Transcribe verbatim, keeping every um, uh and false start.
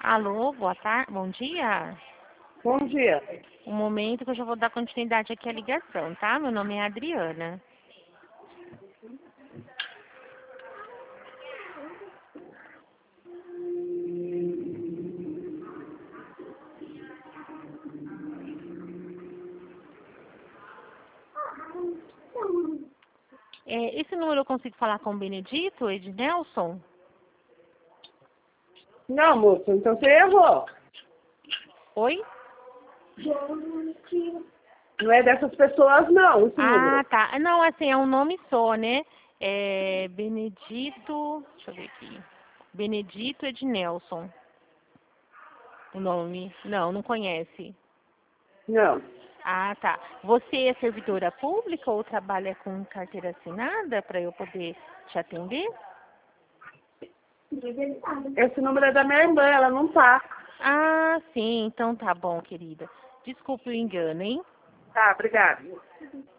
Alô, boa tarde, bom dia. Bom dia. Um momento que eu já vou dar continuidade aqui à ligação, tá? Meu nome é Adriana. É, esse número eu consigo falar com o Benedito, Ednelson? Não, moça, então você errou. Oi? Não é dessas pessoas, não, esse Ah, número. tá. Não, assim, é um nome só, né? É Benedito, deixa eu ver aqui. Benedito Ednelson. O nome. Não, não conhece. Não. Ah, tá. Você é servidora pública ou trabalha com carteira assinada para eu poder te atender? Esse número é da minha irmã, ela não tá. Ah, sim. Então tá bom, querida. Desculpe o engano, hein? Tá, obrigada.